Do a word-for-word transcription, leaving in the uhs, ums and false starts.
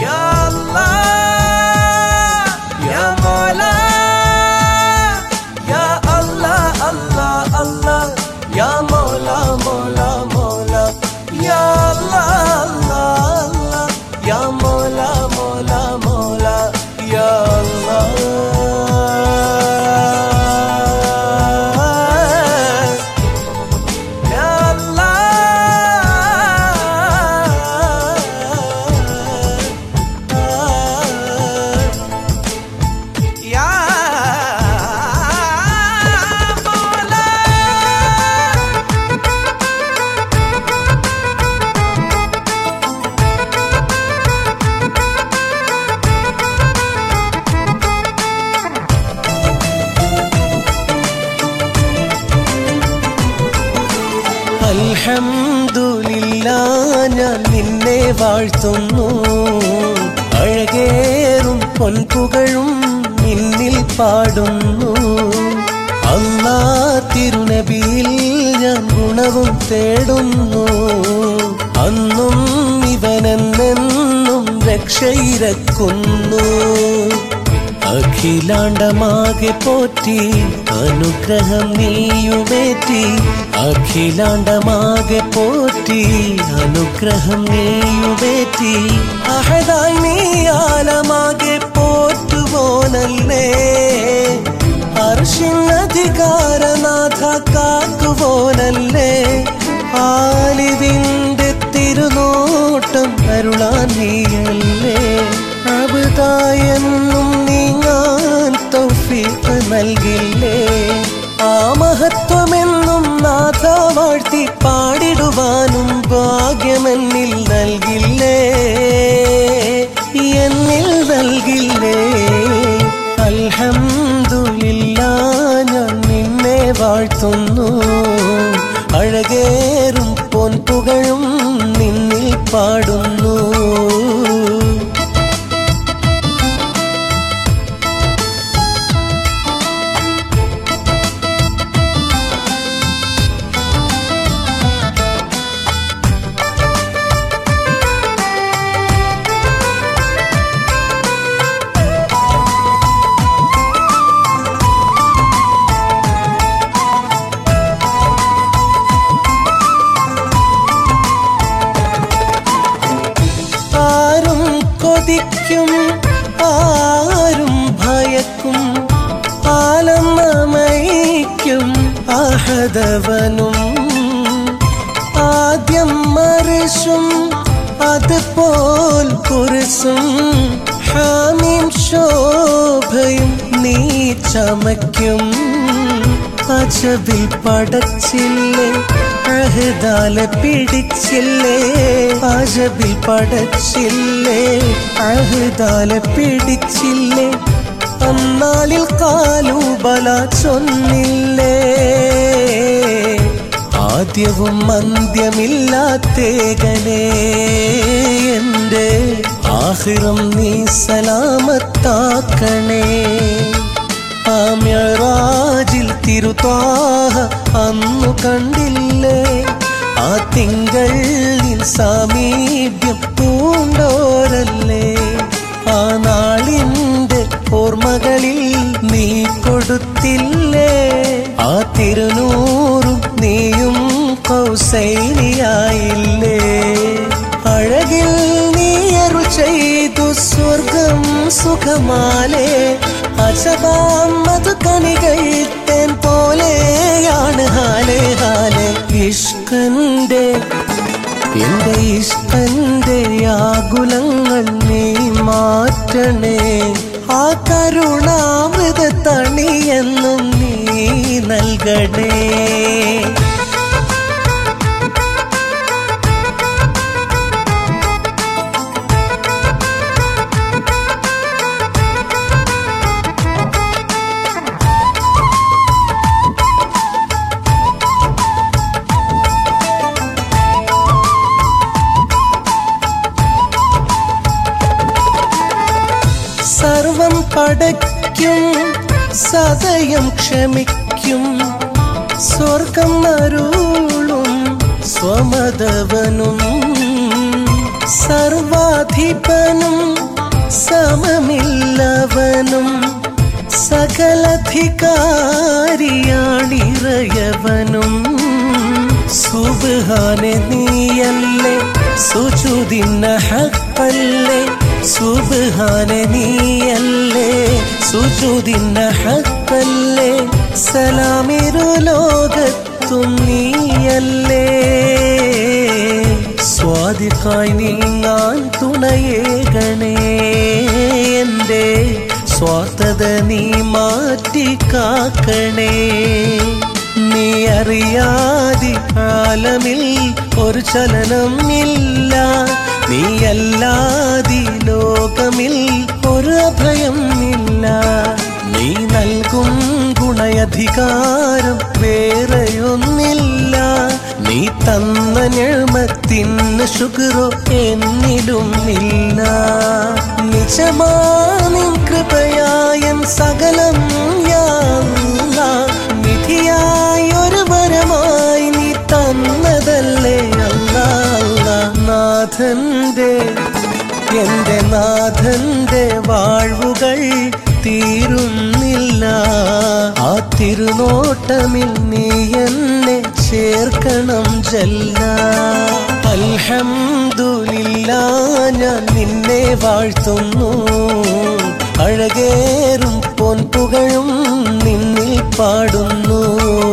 അൽഹംദുലില്ലാഹ് ഞാൻ നിന്നെ വാഴ്ത്തുന്നു. അഴകേറും പൊൻപുകഴും നിന്നിൽ പാടുന്നു. അല്ലാഹ് തിരുനബിയിൽ ഞാൻ ഗുണവും തേടുന്നു. അന്നും ഇവനെന്നെന്നും രക്ഷയിരക്കുന്നു. അഖിലാണ്ടമാകെ പോറ്റി അനുഗ്രഹം നീയുമേറ്റി. അഖിലാണ്ടമാകെ പോറ്റി അനുഗ്രഹം നീയുമേറ്റി. അഹദായി നീ ആലമാകെ പോറ്റുവോനല്ലേ. അർശിനധികാരനാഥ കാക്കുവോനല്ലേ. ആലിവിന്റെ തിരുനോട്ടം അരുളാൻ നീയല്ലേ. അബ്ദായെന്നും നീങ്ങാൻ തൗഫീഖ് നൽകില്ലേ. ആ മഹത്വമെന്നും നാഥ വാഴ്ത്തി പാടിടുവാനും ഭാഗ്യമെന്നിൽ നൽകില്ലേ. എന്നിൽ നൽകില്ലേ. അൽഹംദുലില്ലാഹ് ഞാൻ നിന്നെ വാഴ്ത്തുന്നു. അഴകേറും പൊൻപുകഴും നിന്നിൽ പാടുന്നു. ആരും ഭയക്കും ആലം നമയിക്കും അഹദവനും. ആദ്യം മറിശും അതുപോൽ കുറിസും ഹാമീം ശോഭയും നീ ചമയ്ക്കും. അജബിൽ പടച്ചില്ലേ അഹദാല പിടിച്ചില്ലേ. അജബിൽ പടച്ചില്ലേ അഹദാല പിടിച്ചില്ലേ. അന്നാളിൽ കാലൂബല ചൊന്നില്ലേ. ആദ്യവും അന്ത്യമില്ലാത്തേകനേ എന്റെ ആഖിറം നീ സലാമത്താക്കണേ. ആ മിഅ്റാജിൽ തിരുത്വാഹ അന്നു കണ്ടില്ലേ. ആ തിങ്കൾ സാമീപ്യം പൂണ്ടോരല്ലേ. ആ നാളിന്റെ ഓർമ്മകളിൽ നീ കൊടുത്തില്ലേ. ആ തിരുനൂറും നീയും കൗസൈനിയായില്ലേ. അഴകിൽ നീ അരുൾ ചെയ്തു സ്വർഗം സുഖമാലേ. അജബാം മധുകണികൈത്തേൻ പോലെയാണ് ഹാലേ ഹാലേ. ഇഷ്കന്റെ എന്റെ ഇഷ്കന്റെ ആകുലങ്ങൾ നീ മാറ്റണേ. ആ കരുണാമൃത തണിയെന്നും നീ നൽകണേ. സർവം പടയ്ക്കും സദയം ക്ഷമിക്കും. സ്വർഗം അരുളും സ്വമദവനും സർവാധിപനും സമമില്ലവനും സകലധികാരിയാണിറയവനും സുബ്ഹാനെ നീയല്ലേ സുജൂദിന് ഹഖല്ലേ സുബ്ഹാനെ നീയല്ലേ സുജൂദിന് ഹഖല്ലേ സലാമിരു ലോകത്തും നീയല്ലേ സ്വാദിഖായി നീങ്ങാൻ തുണയേകണേ എൻ്റെ സ്വാർത്ഥത നീ മാറ്റി കാക്കണേ നീ അറിയാതെ ആലമിൽ ഒരു ചലനം ഇല്ല നീയല്ലാതെ ലോകമിൽ ഒരു അഭയം ഇല്ല നീ നൽകും ഗുണയധികാരം വേറെയൊന്നില്ല നീ തന്ന നിഅമത്തിന് ശുക്രോ എന്നിലും ഇല്ല നിജമാ നിൻ കൃപയായൻ സകലം യാ അല്ലാഹ് നിധിയായി ഒരു വരമായി നീ തന്നതല്ലേ അല്ലാഹ് നാഥന്റെ എന്റെ നാഥന്റെ വാഴ്വുകൾ തീരുന്നില്ല ആ തിരുനോട്ടമിൽ നീ എന്നെ ചേർക്കണം ജല്ല അൽഹംദുലില്ലാഹ് ഞാൻ നിന്നെ വാഴ്ത്തുന്നു അഴകേറും പൊൻപുകഴും നിന്നിൽ പാടുന്നു